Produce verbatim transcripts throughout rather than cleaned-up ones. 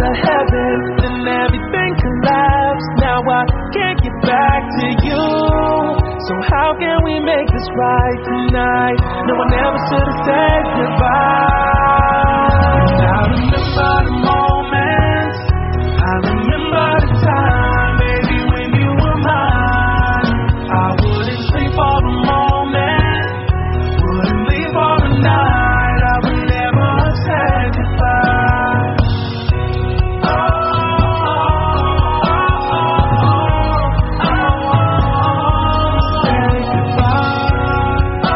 of heaven, then everything collapsed. Now I can't get back to you. So how can we make this right tonight? No, I never should have said goodbye. And I remember the moments, I remember the time, baby, when you were mine. I wouldn't sleep for a moment, wouldn't leave for the night. I would never have said goodbye. Oh, oh, oh, oh, oh, oh, say goodbye. Oh,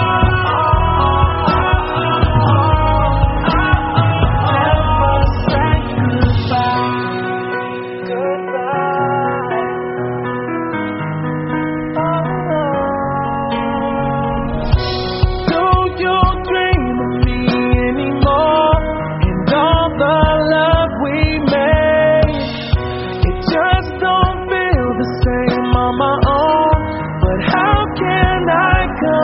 oh, oh, oh, never say goodbye. Goodbye. Do you dream of me anymore? And all the love we made, it just don't feel the same on my own. But how can I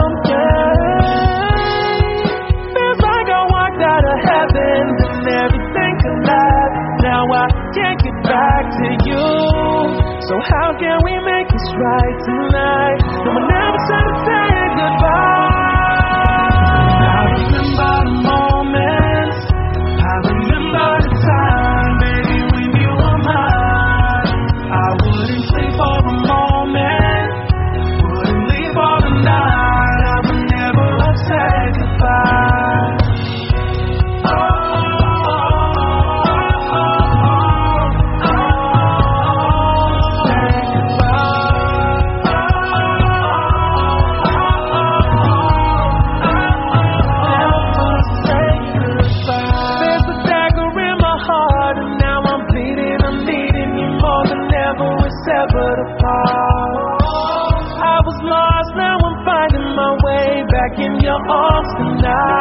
complain? Feels like I walked out of heaven and everything collapsed. Now I can't get back to you. So how can we make this right tonight? No, I never should have said goodbye. I remember the moments, I remember the time, baby, when you were mine. I wouldn't sleep for a moment, wouldn't leave for the night. I would never have said goodbye. Oh, oh, oh, oh, oh, oh, say goodbye. Oh, never say goodbye. There's a dagger in my heart, and now I'm bleeding. I'm needing you more than ever. We're severed apart. I was lost, now I'm finding my way back in your arms tonight.